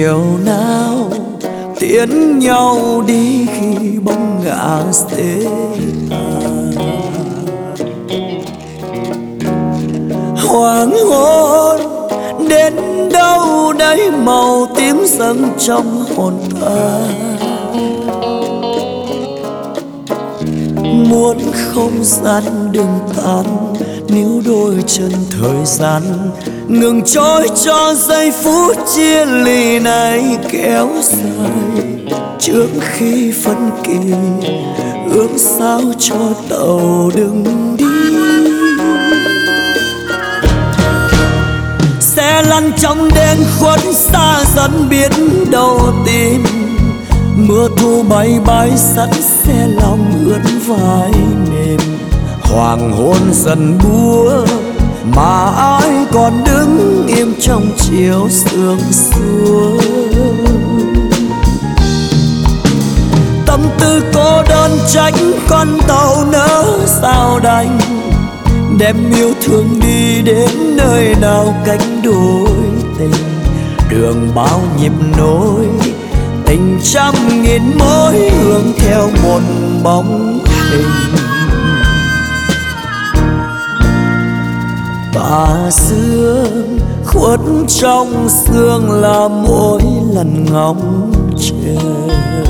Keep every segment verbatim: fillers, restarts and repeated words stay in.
chiều nào tiễn nhau đi khi bóng ngả xế hoàng hôn đến đâu đấy màu tím dâng trong hồn ta. Muốn không gian đừng tan, níu đôi chân thời gian ngừng trôi cho giây phút chia ly này kéo dài. Trước khi phân kỳ ước sao cho tàu đừng đi, xe lăn trong đêm khuất xa dần biết đâu tìm. Mưa thu bay bay sẵn xe lòng ướt vai mềm. Hoàng hôn dần buông mà ai còn đứng im trong chiều sương xuống. Tâm tư cô đơn tránh con tàu nỡ sao đành, đem yêu thương đi đến nơi nào cánh đôi tình. Đường bao nhịp nối tình trăm nghìn mối hướng theo một bóng hình. Tà sương khuất trong sương là mỗi lần ngóng chờ,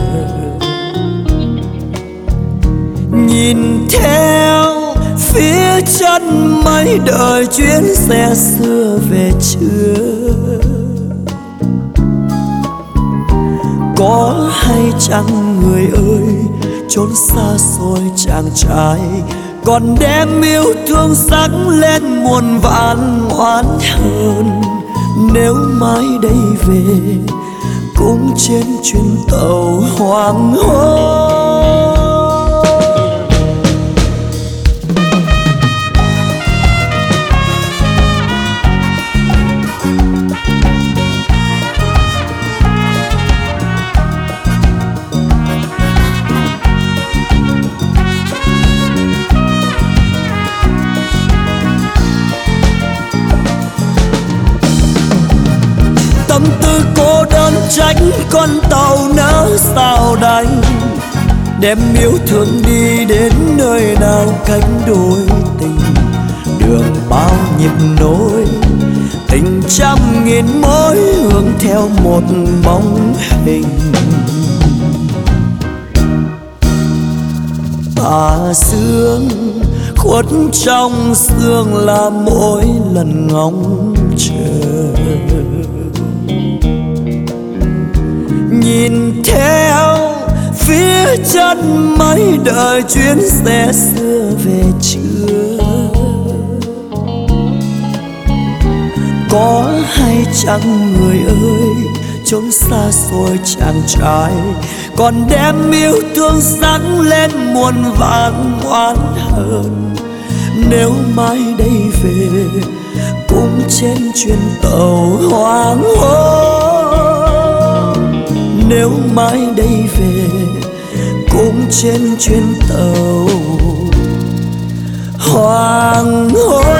nhìn theo phía chân mây đợi chuyến xe xưa về chưa. Có hay chăng người ơi chốn xa xôi chàng trai còn đem yêu thương sắc lên muôn vạn oán hờn. Nếu mai đây về cũng trên chuyến tàu hoàng hôn. Tâm tư cô đơn tránh con tàu nỡ sao đành, đem yêu thương đi đến nơi nào cánh đôi tình. Đường bao nhịp nối tình trăm nghìn mối hướng theo một bóng hình. Tà sương khuất trong sương là mỗi lần ngóng chờ, nhìn theo phía chân mây đợi chuyến xe xưa về chưa. Có hay chăng người ơi chốn xa xôi chàng trai còn đem yêu thương sáng lên muôn vạn oán hờn. Nếu mai đây về cũng trên chuyến tàu hoàng hôn. Nếu mai đây về cũng trên chuyến tàu hoàng hôn.